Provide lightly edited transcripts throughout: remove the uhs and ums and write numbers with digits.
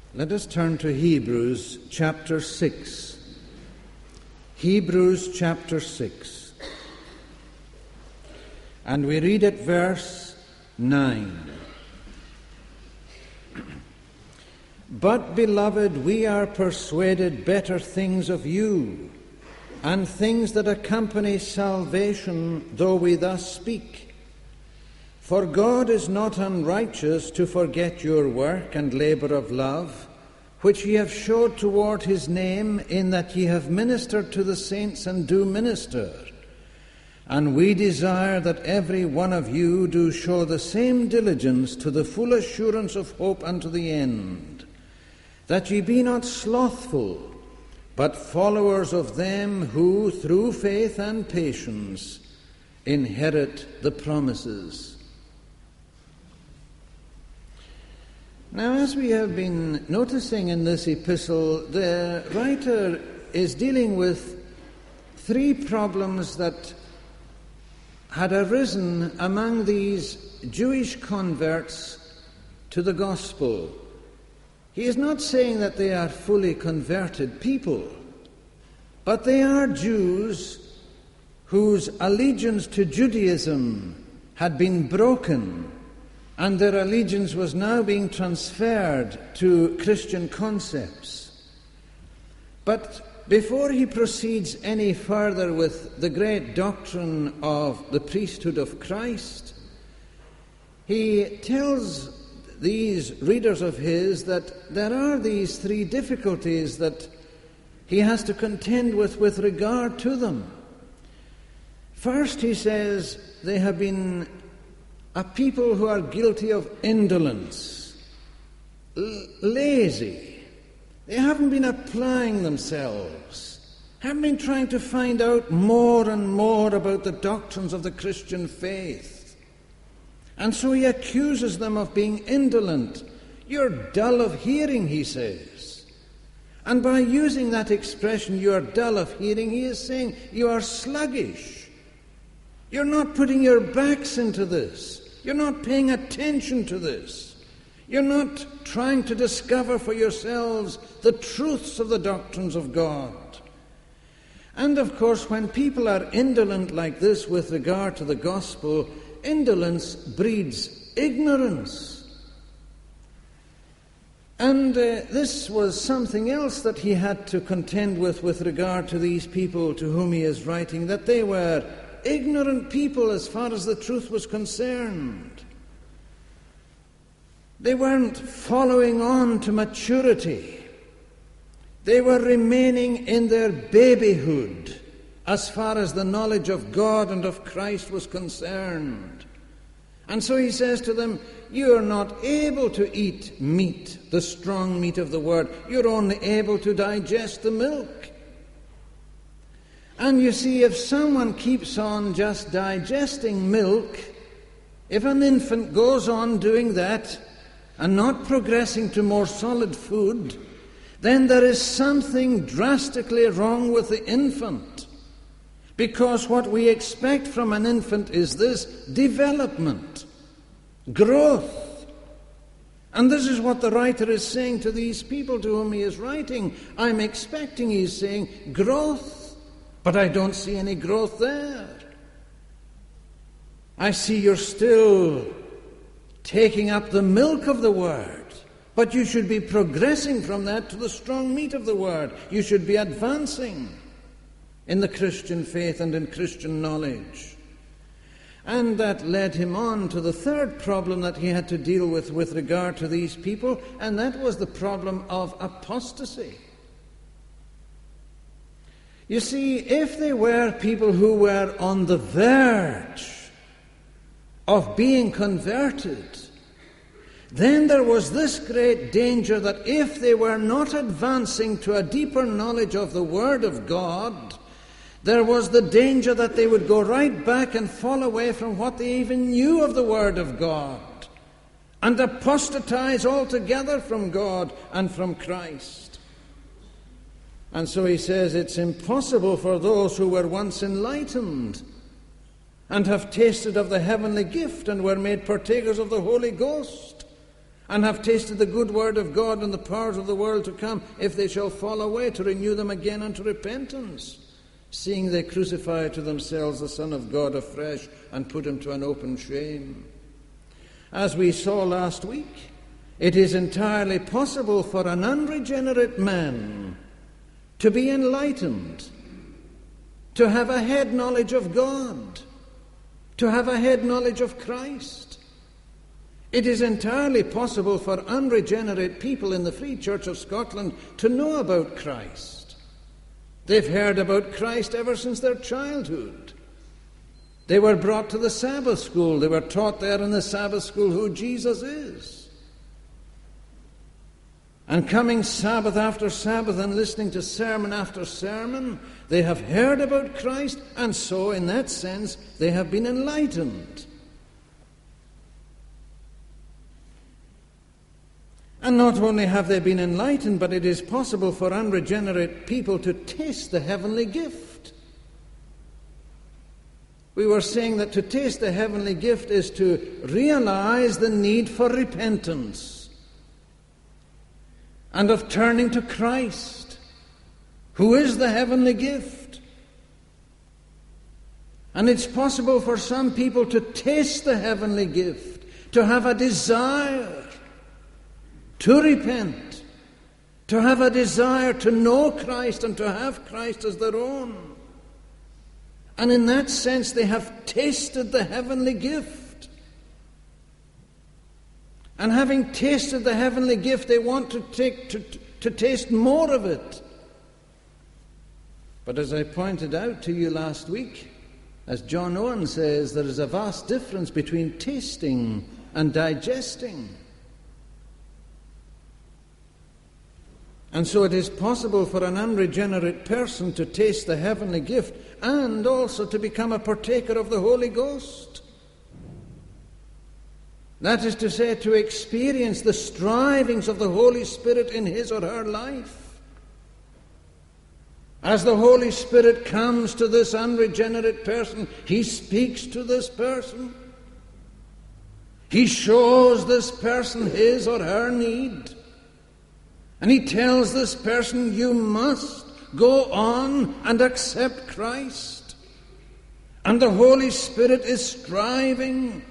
Let us turn to Hebrews chapter 6. Hebrews chapter 6. And we read at verse 9. But, beloved, we are persuaded better things of you, and things that accompany salvation, though we thus speak. For God is not unrighteous to forget your work and labour of love, which ye have showed toward his name, in that ye have ministered to the saints and do minister. And we desire that every one of you do show the same diligence to the full assurance of hope unto the end, that ye be not slothful, but followers of them who, through faith and patience, inherit the promises. Now, as we have been noticing in this epistle, the writer is dealing with three problems that had arisen among these Jewish converts to the gospel. He is not saying that they are fully converted people, but they are Jews whose allegiance to Judaism had been broken, and their allegiance was now being transferred to Christian concepts. But before he proceeds any further with the great doctrine of the priesthood of Christ, he tells these readers of his that there are these three difficulties that he has to contend with regard to them. First, he says, they have been a people who are guilty of indolence, lazy. They haven't been applying themselves, haven't been trying to find out more and more about the doctrines of the Christian faith. And so he accuses them of being indolent. You're dull of hearing, he says. And by using that expression, you are dull of hearing, he is saying you are sluggish. You're not putting your backs into this. You're not paying attention to this. You're not trying to discover for yourselves the truths of the doctrines of God. And of course, when people are indolent like this with regard to the gospel, indolence breeds ignorance. And this was something else that he had to contend with regard to these people to whom he is writing, that they were ignorant people as far as the truth was concerned. They weren't following on to maturity. They were remaining in their babyhood as far as the knowledge of God and of Christ was concerned. And so he says to them, you are not able to eat meat, the strong meat of the word. You're only able to digest the milk. And you see, if someone keeps on just digesting milk, if an infant goes on doing that and not progressing to more solid food, then there is something drastically wrong with the infant. Because what we expect from an infant is this: development, growth. And this is what the writer is saying to these people to whom he is writing. I'm expecting, he's saying, growth. But I don't see any growth there. I see you're still taking up the milk of the word, but you should be progressing from that to the strong meat of the word. You should be advancing in the Christian faith and in Christian knowledge. And that led him on to the third problem that he had to deal with regard to these people, and that was the problem of apostasy. You see, if they were people who were on the verge of being converted, then there was this great danger that if they were not advancing to a deeper knowledge of the Word of God, there was the danger that they would go right back and fall away from what they even knew of the Word of God and apostatize altogether from God and from Christ. And so he says it's impossible for those who were once enlightened and have tasted of the heavenly gift and were made partakers of the Holy Ghost and have tasted the good word of God and the powers of the world to come, if they shall fall away, to renew them again unto repentance, seeing they crucify to themselves the Son of God afresh and put him to an open shame. As we saw last week, it is entirely possible for an unregenerate man to be enlightened, to have a head knowledge of God, to have a head knowledge of Christ. It is entirely possible for unregenerate people in the Free Church of Scotland to know about Christ. They've heard about Christ ever since their childhood. They were brought to the Sabbath school. They were taught there in the Sabbath school who Jesus is. And coming Sabbath after Sabbath and listening to sermon after sermon, they have heard about Christ, and so in that sense they have been enlightened. And not only have they been enlightened, but it is possible for unregenerate people to taste the heavenly gift. We were saying that to taste the heavenly gift is to realize the need for repentance and of turning to Christ, who is the heavenly gift. And it's possible for some people to taste the heavenly gift, to have a desire to repent, to have a desire to know Christ and to have Christ as their own. And in that sense, they have tasted the heavenly gift. And having tasted the heavenly gift, they want to taste more of it. But as I pointed out to you last week, as John Owen says, there is a vast difference between tasting and digesting. And so it is possible for an unregenerate person to taste the heavenly gift and also to become a partaker of the Holy Ghost. That is to say, to experience the strivings of the Holy Spirit in his or her life. As the Holy Spirit comes to this unregenerate person, he speaks to this person. He shows this person his or her need. And he tells this person, you must go on and accept Christ. And the Holy Spirit is striving.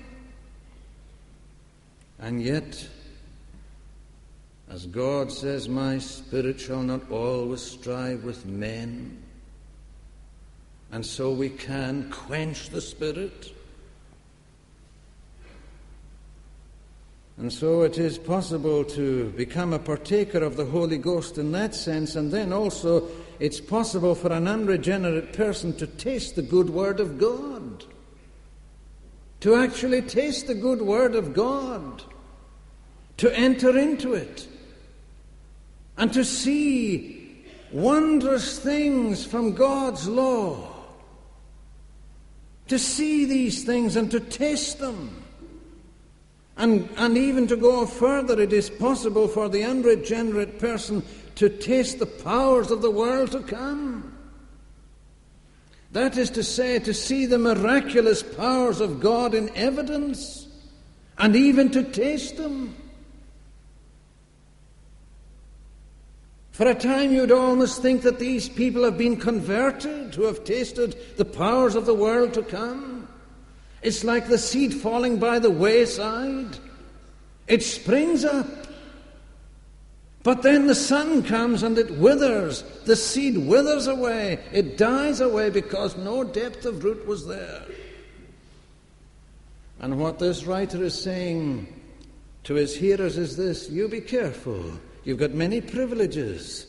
And yet, as God says, my spirit shall not always strive with men. And so we can quench the Spirit. And so it is possible to become a partaker of the Holy Ghost in that sense, and then also it's possible for an unregenerate person to taste the good word of God. To actually taste the good word of God. To enter into it. And to see wondrous things from God's law. To see these things and to taste them. And even to go further, it is possible for the unregenerate person to taste the powers of the world to come. That is to say, to see the miraculous powers of God in evidence, and even to taste them. For a time you'd almost think that these people have been converted, who have tasted the powers of the world to come. It's like the seed falling by the wayside. It springs up. But then the sun comes and it withers. The seed withers away. It dies away because no depth of root was there. And what this writer is saying to his hearers is this: you be careful. You've got many privileges.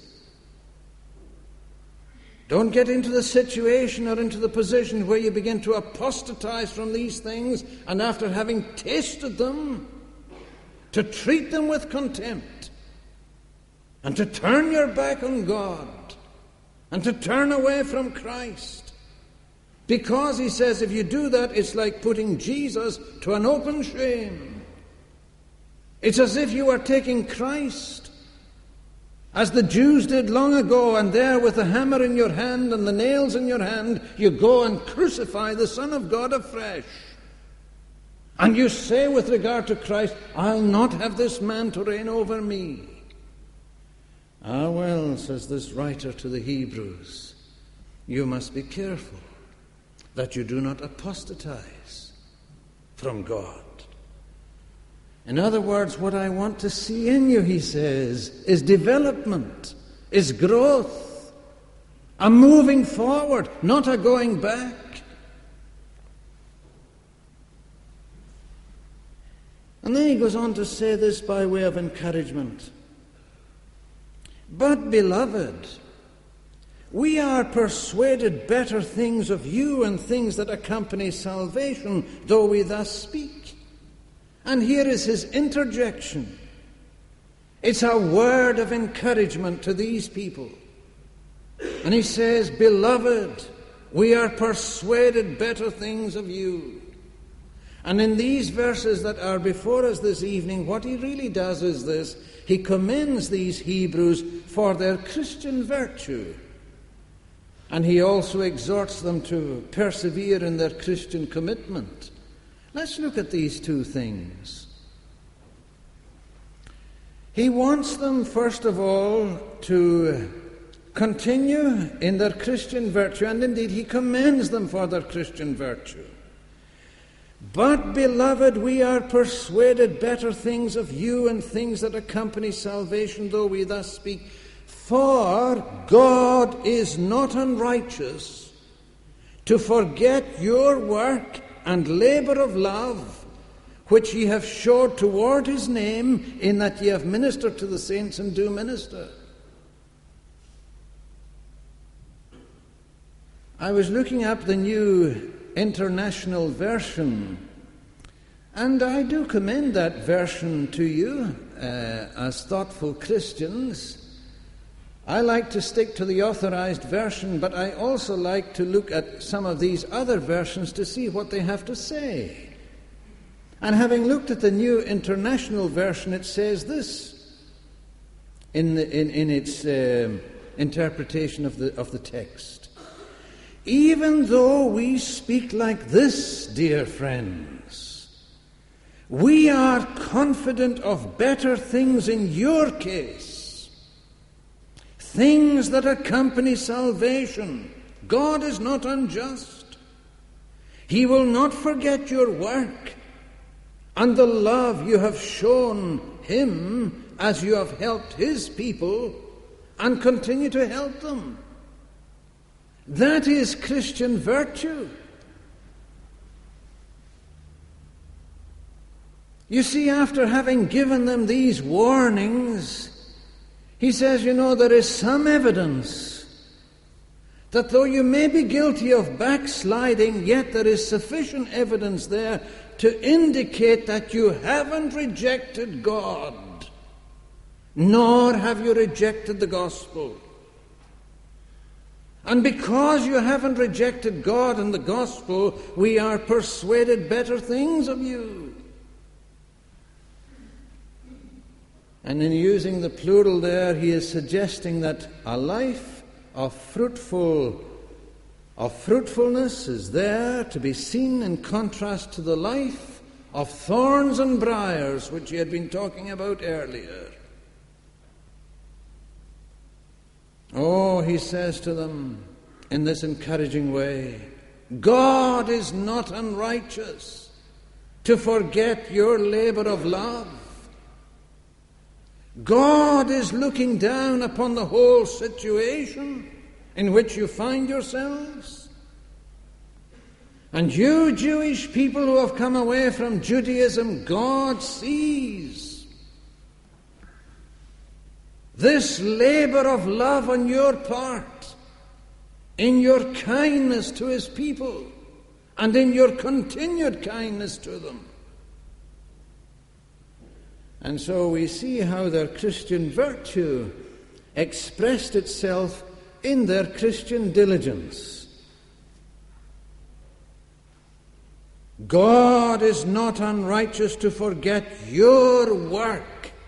Don't get into the situation or into the position where you begin to apostatize from these things, and after having tasted them, to treat them with contempt, and to turn your back on God, and to turn away from Christ. Because, he says, if you do that, it's like putting Jesus to an open shame. It's as if you are taking Christ, as the Jews did long ago, and there with the hammer in your hand and the nails in your hand, you go and crucify the Son of God afresh. And you say with regard to Christ, I'll not have this man to reign over me. Ah, well, says this writer to the Hebrews, you must be careful that you do not apostatize from God. In other words, what I want to see in you, he says, is development, is growth, a moving forward, not a going back. And then he goes on to say this by way of encouragement. But, beloved, we are persuaded better things of you and things that accompany salvation, though we thus speak. And here is his interjection. It's a word of encouragement to these people. And he says, beloved, we are persuaded better things of you. And in these verses that are before us this evening, what he really does is this. He commends these Hebrews for their Christian virtue. And he also exhorts them to persevere in their Christian commitment. Let's look at these two things. He wants them, first of all, to continue in their Christian virtue, and indeed he commends them for their Christian virtue. But, beloved, we are persuaded better things of you and things that accompany salvation, though we thus speak. For God is not unrighteous to forget your work and labour of love, which ye have showed toward his name, in that ye have ministered to the saints and do minister. I was looking up the New International Version, and I do commend that version to you as thoughtful Christians. I like to stick to the authorized version, but I also like to look at some of these other versions to see what they have to say. And having looked at the New International Version, it says this in its interpretation of the text. Even though we speak like this, dear friends, we are confident of better things in your case, things that accompany salvation. God is not unjust. He will not forget your work and the love you have shown him as you have helped his people and continue to help them. That is Christian virtue. You see, after having given them these warnings, he says, there is some evidence that though you may be guilty of backsliding, yet there is sufficient evidence there to indicate that you haven't rejected God, nor have you rejected the gospel. And because you haven't rejected God and the gospel, we are persuaded better things of you. And in using the plural there, he is suggesting that a life of fruitfulness is there to be seen in contrast to the life of thorns and briars, which he had been talking about earlier. Oh, he says to them in this encouraging way, God is not unrighteous to forget your labor of love. God is looking down upon the whole situation in which you find yourselves. And you Jewish people who have come away from Judaism, God sees this labor of love on your part, in your kindness to his people, and in your continued kindness to them. And so we see how their Christian virtue expressed itself in their Christian diligence. God is not unrighteous to forget your work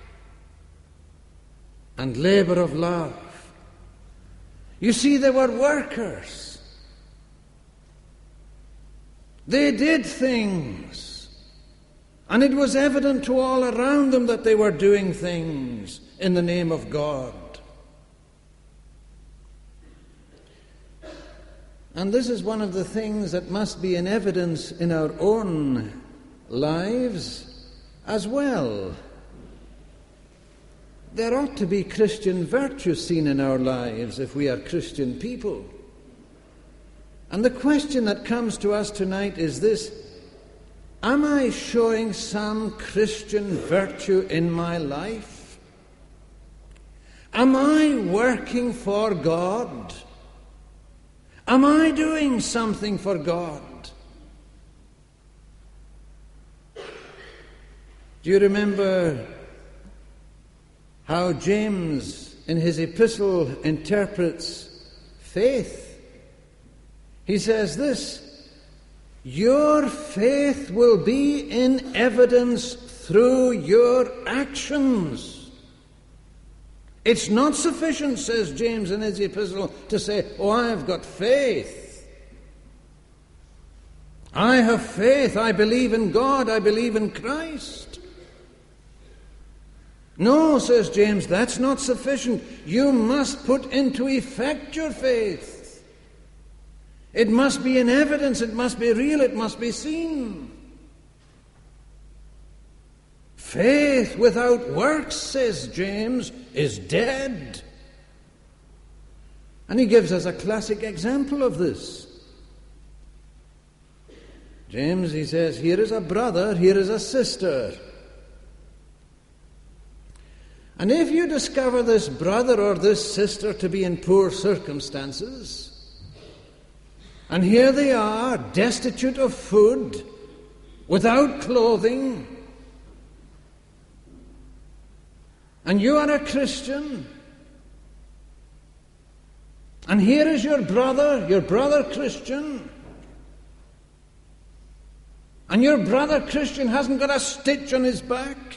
and labor of love. You see, they were workers. They did things. And it was evident to all around them that they were doing things in the name of God. And this is one of the things that must be in evidence in our own lives as well. There ought to be Christian virtue seen in our lives if we are Christian people. And the question that comes to us tonight is this: am I showing some Christian virtue in my life? Am I working for God? Am I doing something for God? Do you remember how James in his epistle interprets faith? He says this: your faith will be in evidence through your actions. It's not sufficient, says James in his epistle, to say, oh, I've got faith. I have faith. I believe in God. I believe in Christ. No, says James, that's not sufficient. You must put into effect your faith. It must be in evidence. It must be real. It must be seen. Faith without works, says James, is dead. And he gives us a classic example of this. James, he says, here is a brother, here is a sister. And if you discover this brother or this sister to be in poor circumstances, and here they are, destitute of food, without clothing, and you are a Christian, and here is your brother Christian, and your brother Christian hasn't got a stitch on his back,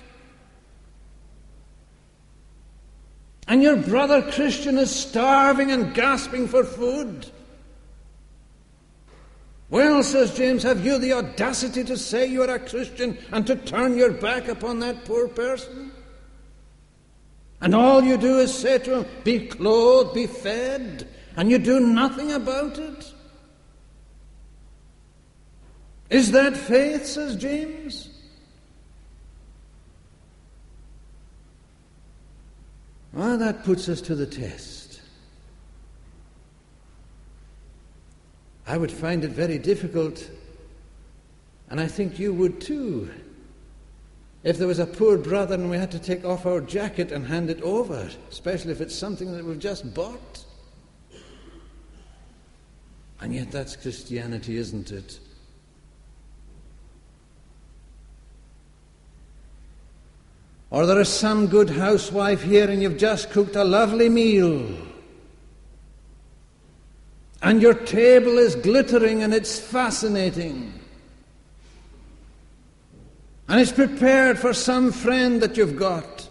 and your brother Christian is starving and gasping for food. Well, says James, have you the audacity to say you are a Christian and to turn your back upon that poor person? And all you do is say to him, be clothed, be fed, and you do nothing about it? Is that faith, says James? Well, that puts us to the test. I would find it very difficult, and I think you would too, if there was a poor brother and we had to take off our jacket and hand it over, especially if it's something that we've just bought. And yet that's Christianity, isn't it? Or there is some good housewife here and you've just cooked a lovely meal, and your table is glittering and it's fascinating, and it's prepared for some friend that you've got.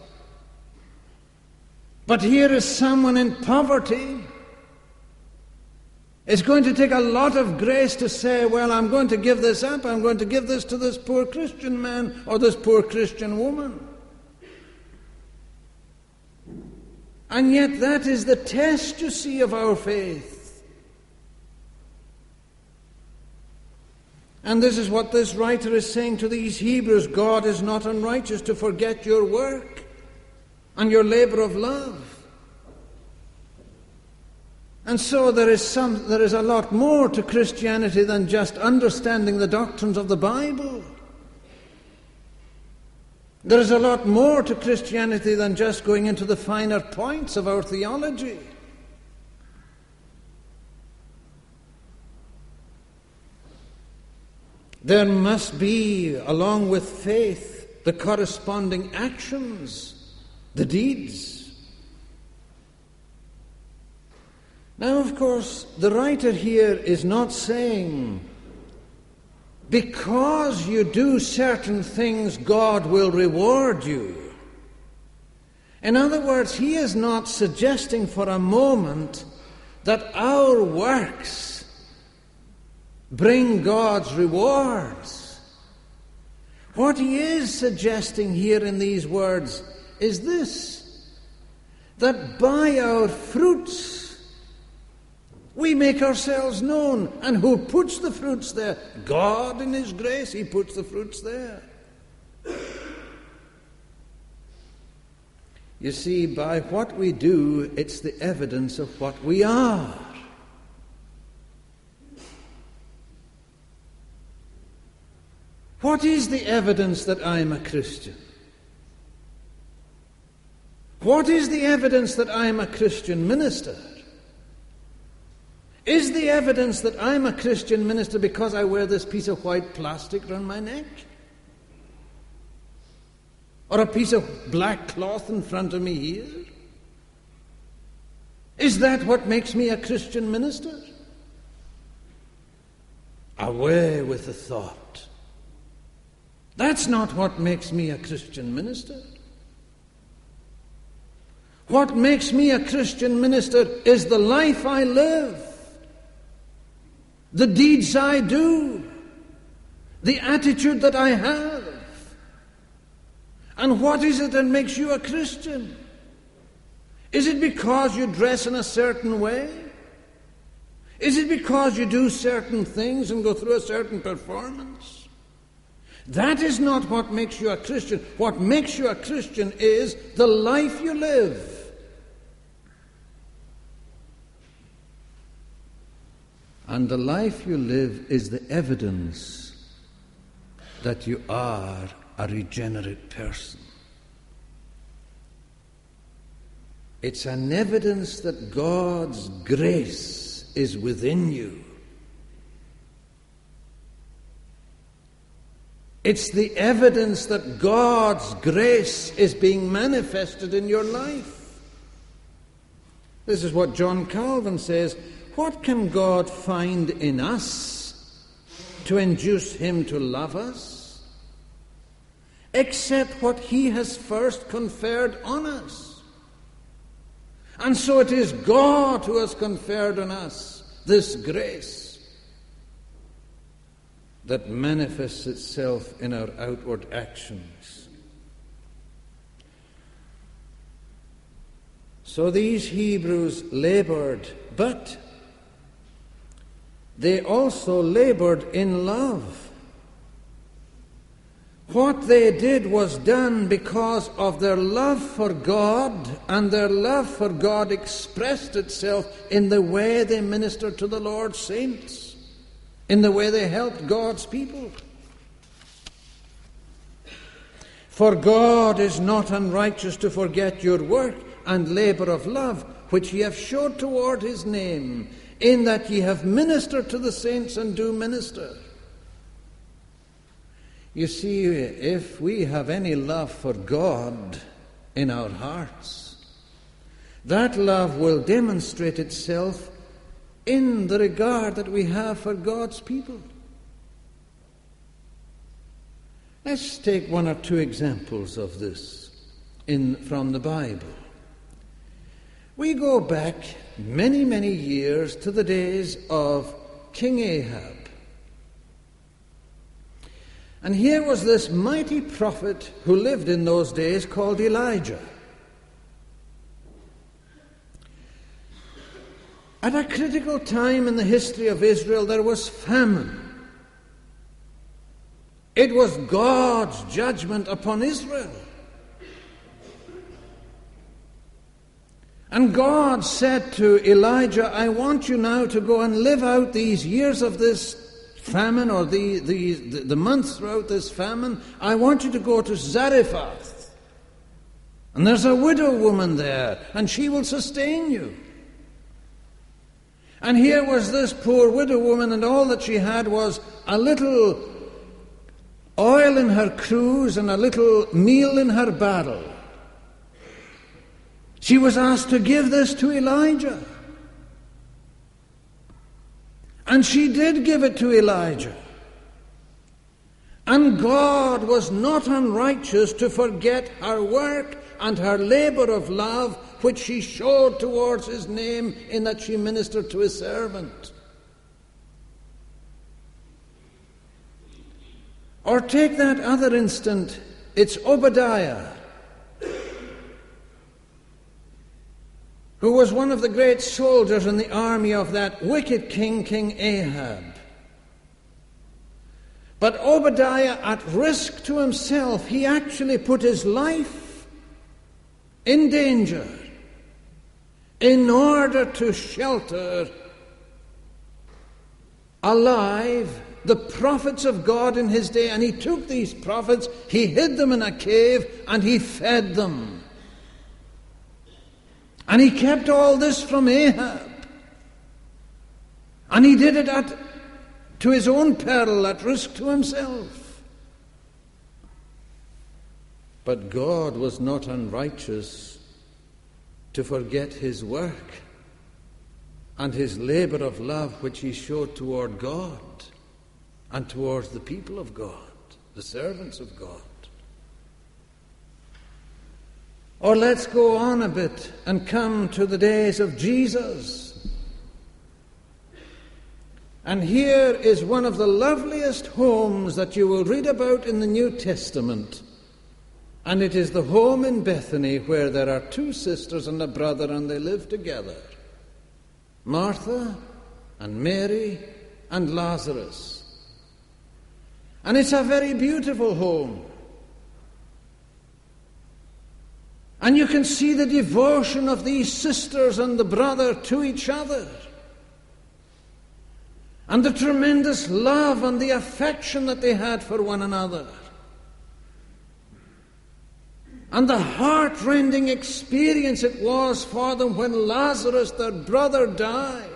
But here is someone in poverty. It's going to take a lot of grace to say, well, I'm going to give this up. I'm going to give this to this poor Christian man or this poor Christian woman. And yet that is the test, you see, of our faith. And this is what this writer is saying to these Hebrews: God is not unrighteous to forget your work and your labor of love. And so there is a lot more to Christianity than just understanding the doctrines of the Bible. There is a lot more to Christianity than just going into the finer points of our theology. There must be, along with faith, the corresponding actions, the deeds. Now, of course, the writer here is not saying, because you do certain things, God will reward you. In other words, he is not suggesting for a moment that our works bring God's rewards. What he is suggesting here in these words is this, that by our fruits we make ourselves known. And who puts the fruits there? God in his grace, he puts the fruits there. You see, by what we do, it's the evidence of what we are. What is the evidence that I'm a Christian? What is the evidence that I'm a Christian minister? Is the evidence that I'm a Christian minister because I wear this piece of white plastic around my neck? Or a piece of black cloth in front of me here? Is that what makes me a Christian minister? Away with the thought. That's not what makes me a Christian minister. What makes me a Christian minister is the life I live, the deeds I do, the attitude that I have. And what is it that makes you a Christian? Is it because you dress in a certain way? Is it because you do certain things and go through a certain performance? That is not what makes you a Christian. What makes you a Christian is the life you live. And the life you live is the evidence that you are a regenerate person. It's an evidence that God's grace is within you. It's the evidence that God's grace is being manifested in your life. This is what John Calvin says. What can God find in us to induce him to love us, except what he has first conferred on us? And so it is God who has conferred on us this grace that manifests itself in our outward actions. So these Hebrews labored, but they also labored in love. What they did was done because of their love for God, and their love for God expressed itself in the way they ministered to the Lord's saints, in the way they helped God's people. For God is not unrighteous to forget your work and labour of love, which ye have showed toward his name, in that ye have ministered to the saints and do minister. You see, if we have any love for God in our hearts, that love will demonstrate itself in the regard that we have for God's people. Let's take one or two examples of this from the Bible. We go back many, many years to the days of King Ahab. And here was this mighty prophet who lived in those days called Elijah. At a critical time in the history of Israel, there was famine. It was God's judgment upon Israel. And God said to Elijah, I want you now to go and live out these years of this famine, or the months throughout this famine. I want you to go to Zarephath. And there's a widow woman there, and she will sustain you. And here was this poor widow woman, and all that she had was a little oil in her cruse and a little meal in her barrel. She was asked to give this to Elijah. And she did give it to Elijah. And God was not unrighteous to forget her work and her labor of love, which she showed towards his name, in that she ministered to his servant. Or take that other instant, it's Obadiah, who was one of the great soldiers in the army of that wicked king, King Ahab. But Obadiah, at risk to himself, he actually put his life in danger in order to shelter alive the prophets of God in his day. And he took these prophets, he hid them in a cave, and he fed them. And he kept all this from Ahab. And he did it to his own peril, at risk to himself. But God was not unrighteous to forget his work and his labor of love which he showed toward God and towards the people of God, the servants of God. Or let's go on a bit and come to the days of Jesus. And here is one of the loveliest homes that you will read about in the New Testament. And it is the home in Bethany where there are two sisters and a brother, and they live together. Martha and Mary and Lazarus. And it's a very beautiful home. And you can see the devotion of these sisters and the brother to each other. And the tremendous love and the affection that they had for one another. And the heart-rending experience it was for them when Lazarus, their brother, died.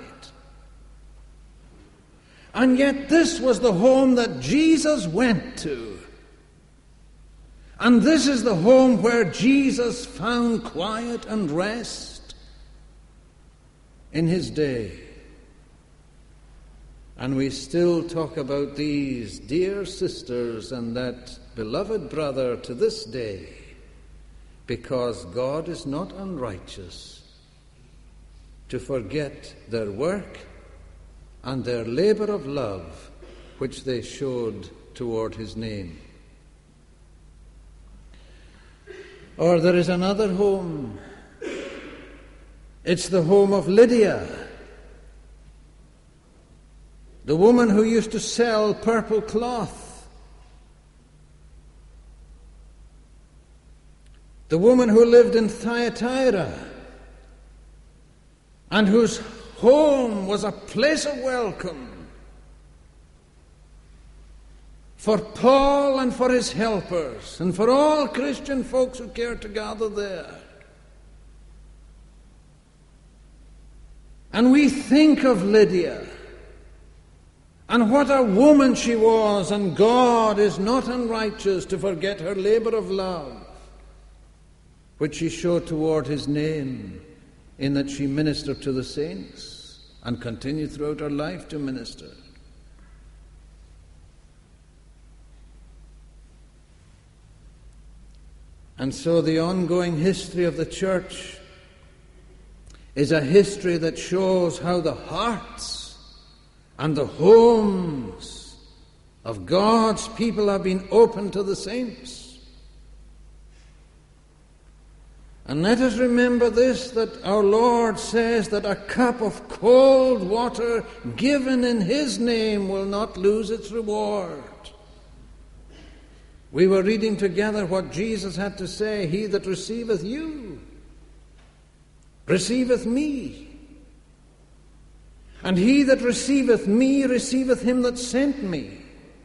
And yet this was the home that Jesus went to. And this is the home where Jesus found quiet and rest in his day. And we still talk about these dear sisters and that beloved brother to this day, because God is not unrighteous to forget their work and their labor of love which they showed toward his name. Or there is another home. It's the home of Lydia, the woman who used to sell purple cloth, the woman who lived in Thyatira and whose home was a place of welcome for Paul and for his helpers and for all Christian folks who cared to gather there. And we think of Lydia and what a woman she was, and God is not unrighteous to forget her labor of love which she showed toward his name, in that she ministered to the saints and continued throughout her life to minister. And so the ongoing history of the church is a history that shows how the hearts and the homes of God's people have been opened to the saints. And let us remember this, that our Lord says that a cup of cold water given in his name will not lose its reward. We were reading together what Jesus had to say: he that receiveth you receiveth me. And he that receiveth me receiveth him that sent me.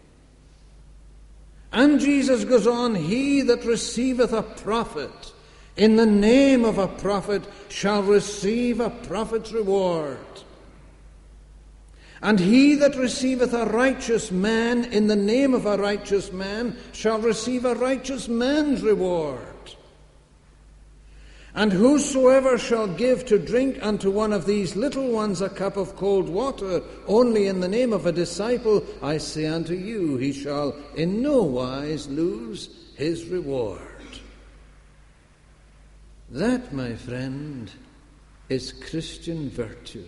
And Jesus goes on, he that receiveth a prophet in the name of a prophet shall receive a prophet's reward. And he that receiveth a righteous man in the name of a righteous man shall receive a righteous man's reward. And whosoever shall give to drink unto one of these little ones a cup of cold water, only in the name of a disciple, I say unto you, he shall in no wise lose his reward. That, my friend, is Christian virtue.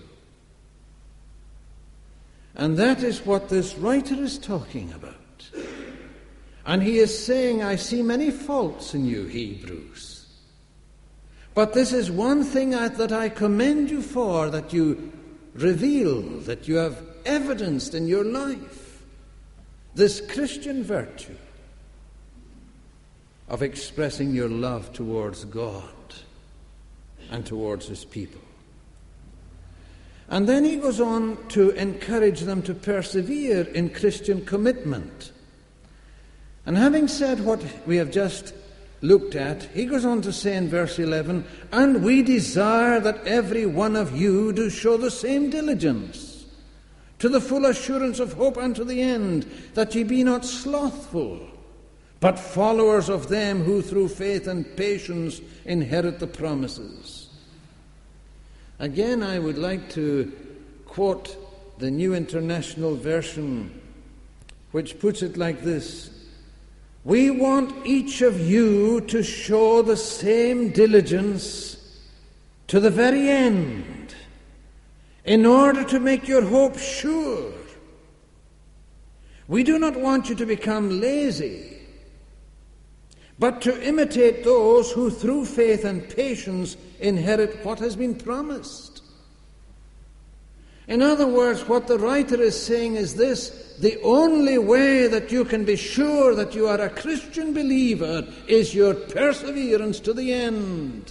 And that is what this writer is talking about. And he is saying, I see many faults in you, Hebrews. But this is one thing that I commend you for, that you reveal, that you have evidenced in your life, this Christian virtue of expressing your love towards God and towards his people. And then he goes on to encourage them to persevere in Christian commitment. And having said what we have just looked at, he goes on to say in verse 11, and we desire that every one of you do show the same diligence, to the full assurance of hope unto the end, that ye be not slothful, but followers of them who through faith and patience inherit the promises. Again, I would like to quote the New International Version, which puts it like this: we want each of you to show the same diligence to the very end, in order to make your hope sure. We do not want you to become lazy, but to imitate those who through faith and patience inherit what has been promised. In other words, what the writer is saying is this: the only way that you can be sure that you are a Christian believer is your perseverance to the end.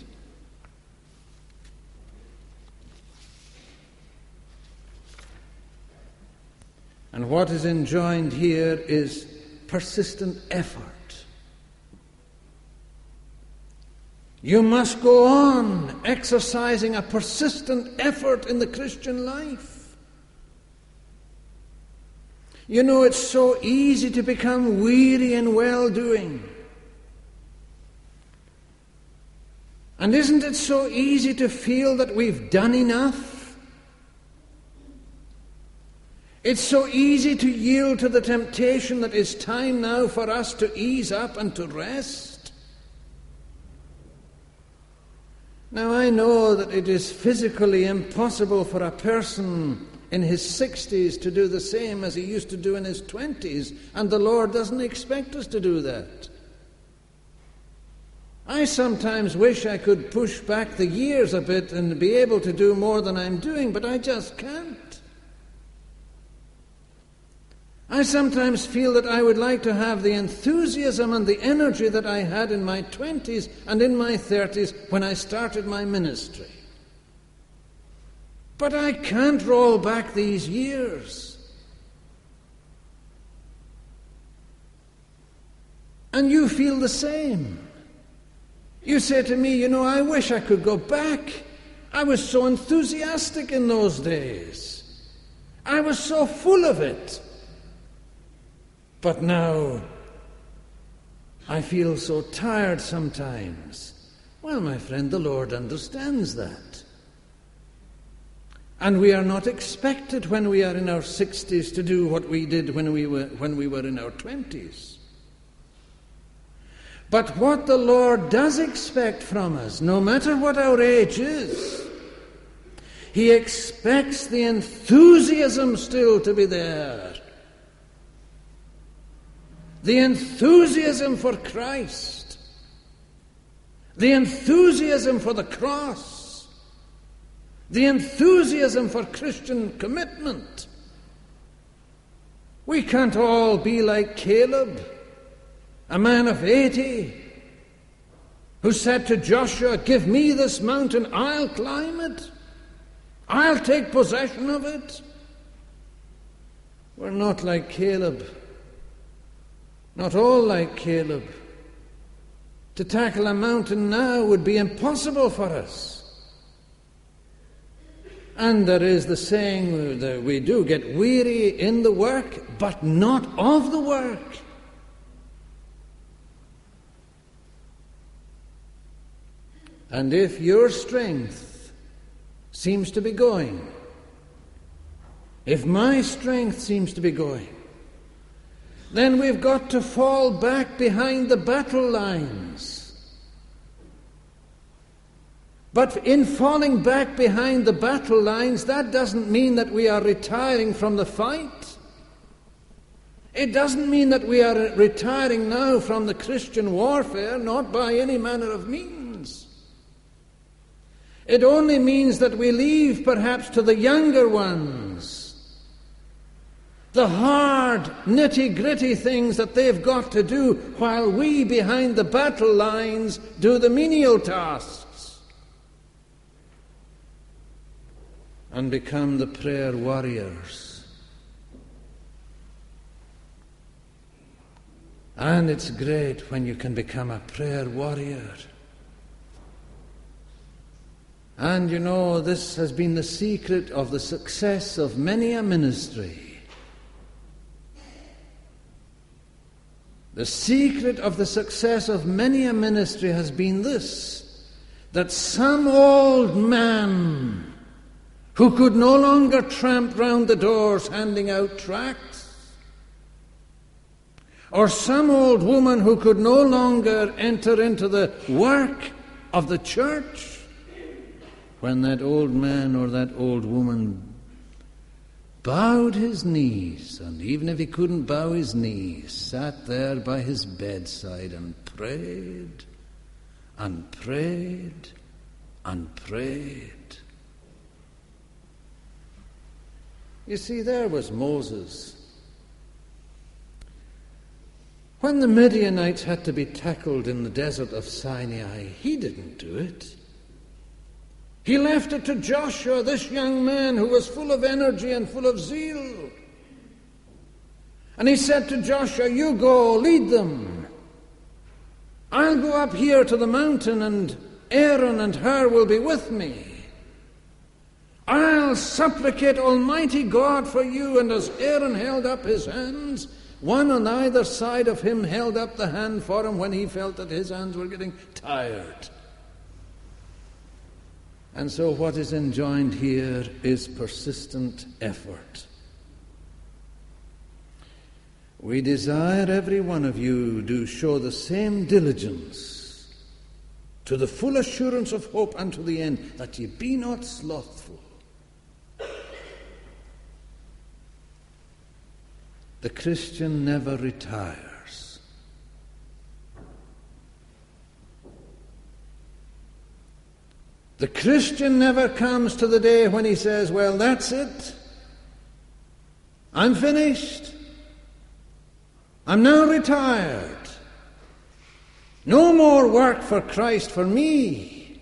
And what is enjoined here is persistent effort. You must go on exercising a persistent effort in the Christian life. You know, it's so easy to become weary in well-doing. And isn't it so easy to feel that we've done enough? It's so easy to yield to the temptation that it's time now for us to ease up and to rest. Now, I know that it is physically impossible for a person in his 60s to do the same as he used to do in his 20s, and the Lord doesn't expect us to do that. I sometimes wish I could push back the years a bit and be able to do more than I'm doing, but I just can't. I sometimes feel that I would like to have the enthusiasm and the energy that I had in my 20s and in my 30s when I started my ministry. But I can't roll back these years. And you feel the same. You say to me, you know, I wish I could go back. I was so enthusiastic in those days. I was so full of it. But now, I feel so tired sometimes. Well, my friend, the Lord understands that. And we are not expected when we are in our 60s to do what we did when we were in our 20s. But what the Lord does expect from us, no matter what our age is, He expects the enthusiasm still to be there. The enthusiasm for Christ, the enthusiasm for the cross, the enthusiasm for Christian commitment. We can't all be like Caleb, a man of 80, who said to Joshua, "Give me this mountain, I'll climb it. I'll take possession of it." We're not like Caleb. Not all like Caleb. To tackle a mountain now would be impossible for us. And there is the saying that we do get weary in the work, but not of the work. And if your strength seems to be going, if my strength seems to be going, then we've got to fall back behind the battle lines. But in falling back behind the battle lines, that doesn't mean that we are retiring from the fight. It doesn't mean that we are retiring now from the Christian warfare, not by any manner of means. It only means that we leave perhaps to the younger ones the hard, nitty-gritty things that they've got to do, while we behind the battle lines do the menial tasks and become the prayer warriors. And it's great when you can become a prayer warrior. And you know, this has been the secret of the success of many a ministry. The secret of the success of many a ministry has been this, that some old man who could no longer tramp round the doors handing out tracts, or some old woman who could no longer enter into the work of the church, when that old man or that old woman bowed his knees, and even if he couldn't bow his knees, sat there by his bedside and prayed and prayed and prayed. You see, there was Moses. When the Midianites had to be tackled in the desert of Sinai, he didn't do it. He left it to Joshua, this young man who was full of energy and full of zeal. And he said to Joshua, "You go, lead them. I'll go up here to the mountain, and Aaron and Hur will be with me. I'll supplicate Almighty God for you." And as Aaron held up his hands, one on either side of him held up the hand for him when he felt that his hands were getting tired. And so what is enjoined here is persistent effort. We desire every one of you do show the same diligence to the full assurance of hope unto the end, that ye be not slothful. The Christian never retires. The Christian never comes to the day when he says, "Well, that's it. I'm finished. I'm now retired. No more work for Christ for me."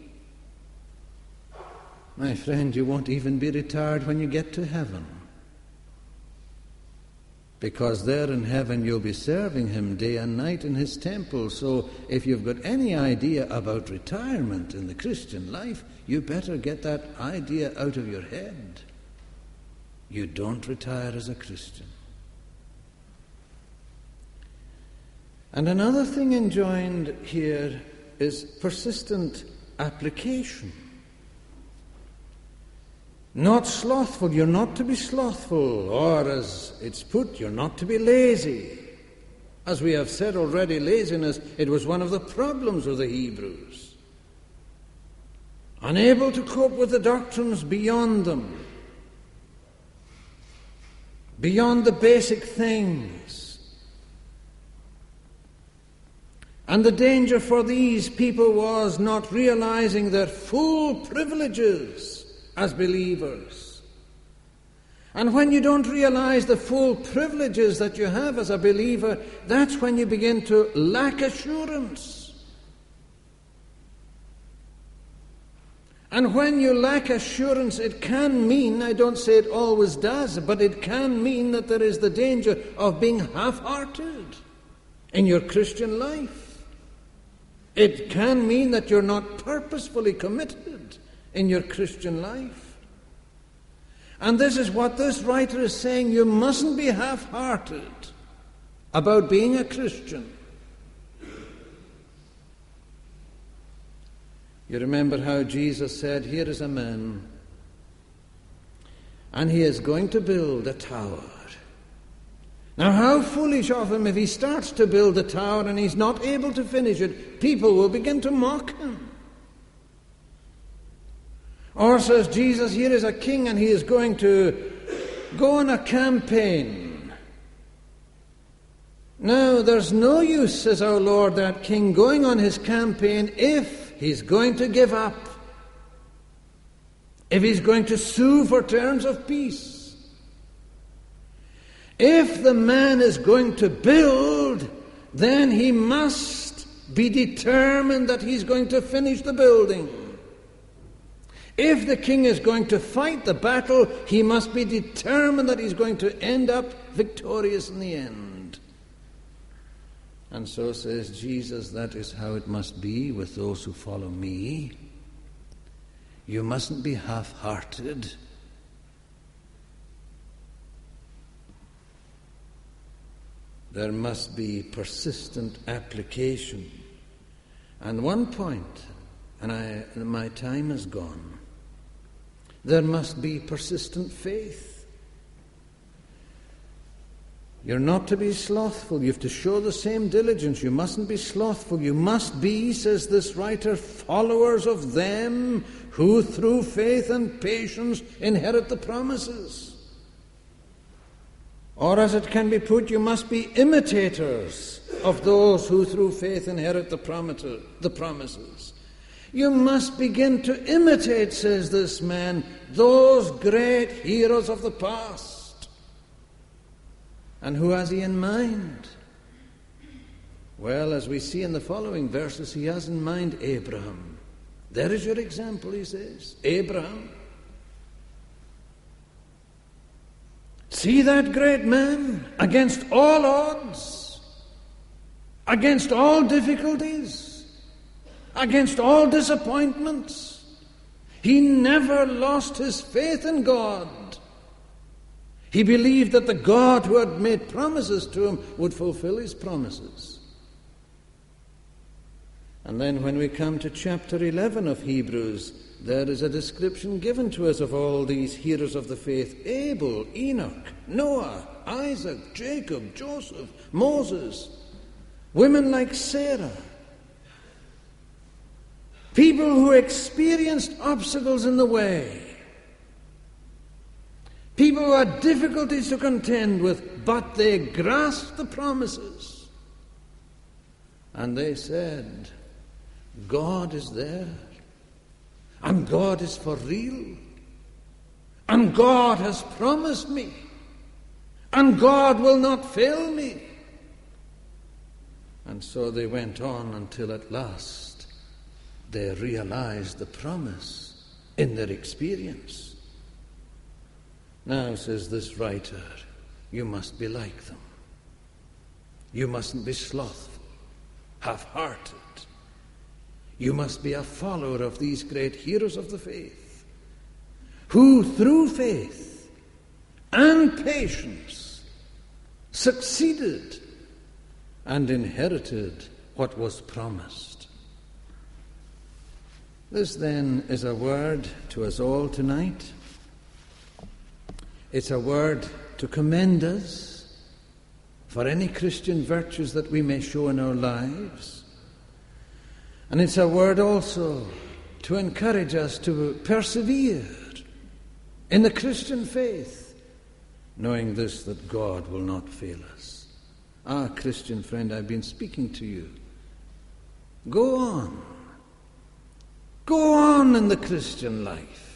My friend, you won't even be retired when you get to heaven. Because there in heaven you'll be serving him day and night in his temple. So if you've got any idea about retirement in the Christian life, you better get that idea out of your head. You don't retire as a Christian. And another thing enjoined here is persistent application. Not slothful. You're not to be slothful, or as it's put, you're not to be lazy. As we have said already, laziness, it was one of the problems of the Hebrews. Unable to cope with the doctrines beyond them, beyond the basic things. And the danger for these people was not realizing their full privileges as believers. And when you don't realize the full privileges that you have as a believer, that's when you begin to lack assurance. And when you lack assurance, it can mean, I don't say it always does, but it can mean that there is the danger of being half-hearted in your Christian life. It can mean that you're not purposefully committed in your Christian life. And this is what this writer is saying. You mustn't be half-hearted about being a Christian. You remember how Jesus said, "Here is a man, and he is going to build a tower." Now, how foolish of him if he starts to build a tower and he's not able to finish it. People will begin to mock him. Or says Jesus, here is a king and he is going to go on a campaign. Now, there's no use, says our Lord, that king going on his campaign if he's going to give up, if he's going to sue for terms of peace. If the man is going to build, then he must be determined that he's going to finish the building. If the king is going to fight the battle, he must be determined that he's going to end up victorious in the end. And so says Jesus, that is how it must be with those who follow me. You mustn't be half-hearted. There must be persistent application. And one point, and my time is gone, there must be persistent faith. You're not to be slothful. You have to show the same diligence. You mustn't be slothful. You must be, says this writer, followers of them who through faith and patience inherit the promises. Or as it can be put, you must be imitators of those who through faith inherit the promises. You must begin to imitate, says this man, those great heroes of the past. And who has he in mind? Well, as we see in the following verses, he has in mind Abraham. There is your example, he says. Abraham. See that great man against all odds, against all difficulties, against all disappointments. He never lost his faith in God. He believed that the God who had made promises to him would fulfill his promises. And then when we come to chapter 11 of Hebrews, there is a description given to us of all these heroes of the faith: Abel, Enoch, Noah, Isaac, Jacob, Joseph, Moses, women like Sarah. People who experienced obstacles in the way. People who had difficulties to contend with, but they grasped the promises. And they said, God is there. And God is for real. And God has promised me. And God will not fail me. And so they went on until at last they realized the promise in their experience. Now, says this writer, you must be like them. You mustn't be slothful, half-hearted. You must be a follower of these great heroes of the faith, who through faith and patience succeeded and inherited what was promised. This then is a word to us all tonight. It's a word to commend us for any Christian virtues that we may show in our lives. And it's a word also to encourage us to persevere in the Christian faith, knowing this, that God will not fail us. Ah, Christian friend, I've been speaking to you. Go on. Go on in the Christian life.